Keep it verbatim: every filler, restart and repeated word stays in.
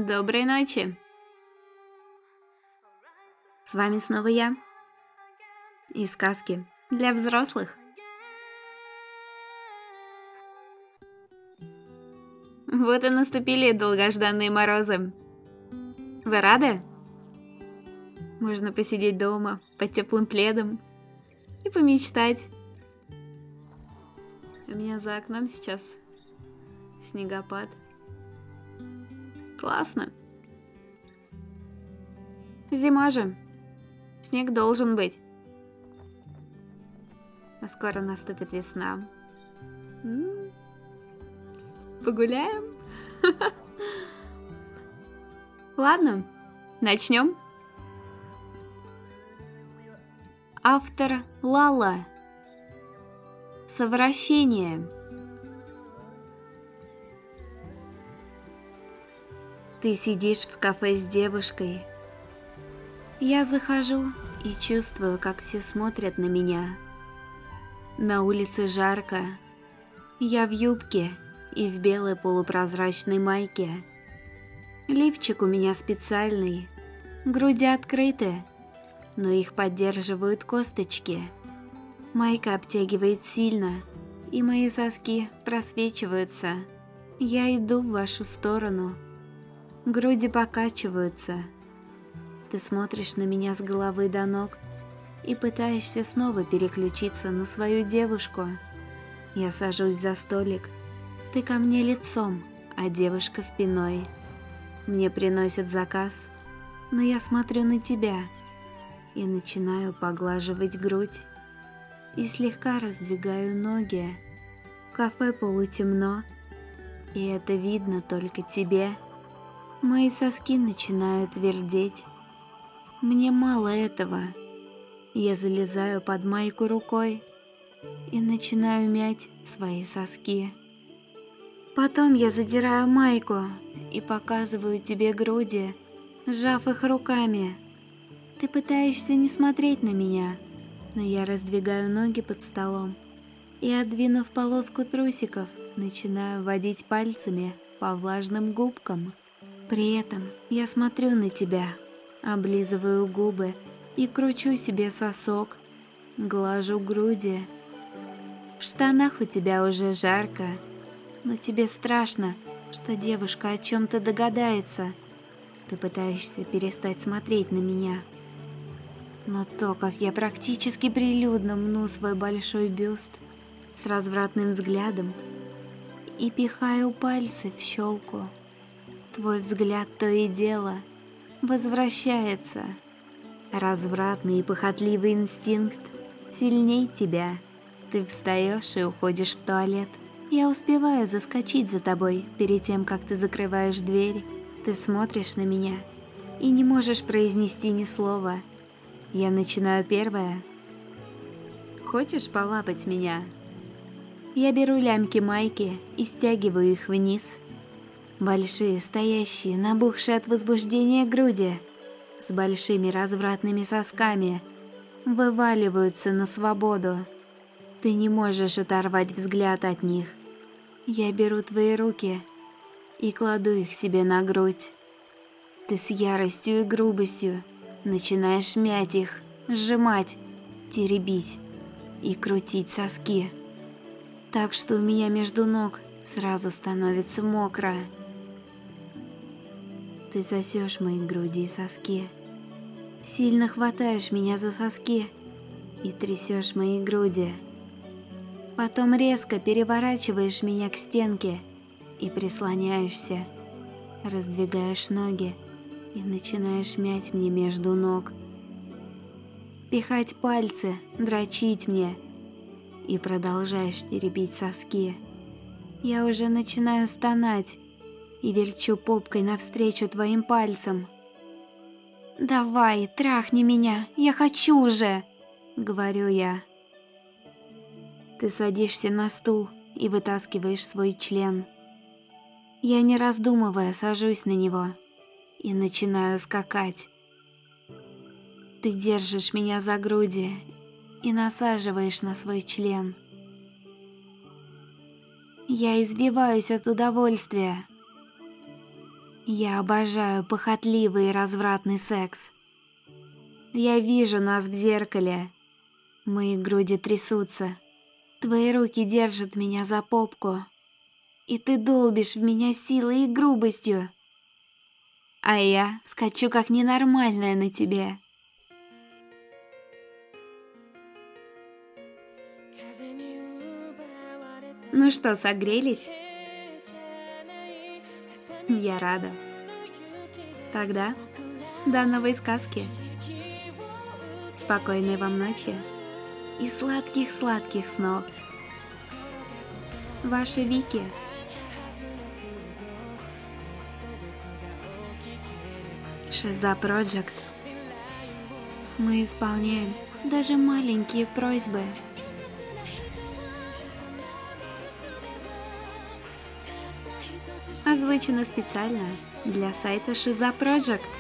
Доброй ночи. С вами снова я. И сказки для взрослых. Вот и наступили долгожданные морозы. Вы рады? Можно посидеть дома под теплым пледом и помечтать. У меня за окном сейчас снегопад. Классно. Зима же. Снег должен быть. А скоро наступит весна. М-м-м. Погуляем? Ладно, начнем. Автор Лала. Совращение. Ты сидишь в кафе с девушкой. Я захожу и чувствую, как все смотрят на меня. На улице жарко. Я в юбке и в белой полупрозрачной майке. Лифчик у меня специальный. Груди открыты, но их поддерживают косточки. Майка обтягивает сильно, и мои соски просвечиваются. Я иду в вашу сторону. Груди покачиваются. Ты смотришь на меня с головы до ног и пытаешься снова переключиться на свою девушку. Я сажусь за столик. Ты ко мне лицом, а девушка спиной. Мне приносят заказ, но я смотрю на тебя и начинаю поглаживать грудь и слегка раздвигаю ноги. В кафе полутемно, и это видно только тебе. Мои соски начинают твердеть. Мне мало этого. Я залезаю под майку рукой и начинаю мять свои соски. Потом я задираю майку и показываю тебе груди, сжав их руками. Ты пытаешься не смотреть на меня, но я раздвигаю ноги под столом и, отдвинув полоску трусиков, начинаю водить пальцами по влажным губкам. При этом я смотрю на тебя, облизываю губы и кручу себе сосок, глажу груди. В штанах у тебя уже жарко, но тебе страшно, что девушка о чем-то догадается. Ты пытаешься перестать смотреть на меня. Но то, как я практически прилюдно мну свой большой бюст с развратным взглядом и пихаю пальцы в щелку, твой взгляд то и дело возвращается. Развратный и похотливый инстинкт сильней тебя. Ты встаешь и уходишь в туалет. Я успеваю заскочить за тобой перед тем, как ты закрываешь дверь. Ты смотришь на меня и не можешь произнести ни слова. Я начинаю первая. Хочешь полапать меня? Я беру лямки майки и стягиваю их вниз. Большие, стоящие, набухшие от возбуждения груди с большими развратными сосками вываливаются на свободу. Ты не можешь оторвать взгляд от них. Я беру твои руки и кладу их себе на грудь. Ты с яростью и грубостью начинаешь мять их, сжимать, теребить и крутить соски, так что у меня между ног сразу становится мокро. Ты сосешь мои груди и соски, сильно хватаешь меня за соски и трясешь мои груди. Потом резко переворачиваешь меня к стенке и прислоняешься, раздвигаешь ноги и начинаешь мять мне между ног, пихать пальцы, дрочить мне и продолжаешь теребить соски. Я уже начинаю стонать и верчу попкой навстречу твоим пальцам. «Давай, трахни меня, я хочу уже!» — говорю я. Ты садишься на стул и вытаскиваешь свой член. Я, не раздумывая, сажусь на него и начинаю скакать. Ты держишь меня за груди и насаживаешь на свой член. Я извиваюсь от удовольствия. Я обожаю похотливый и развратный секс. Я вижу нас в зеркале. Мои груди трясутся. Твои руки держат меня за попку. И ты долбишь в меня силой и грубостью. А я скачу как ненормальная на тебе. Ну что, согрелись? Я рада. Тогда до новой сказки. Спокойной вам ночи и сладких-сладких снов. Ваша Вики. Шиза Проджект. Мы исполняем даже маленькие просьбы. Озвучено специально для сайта Шиза Проджект.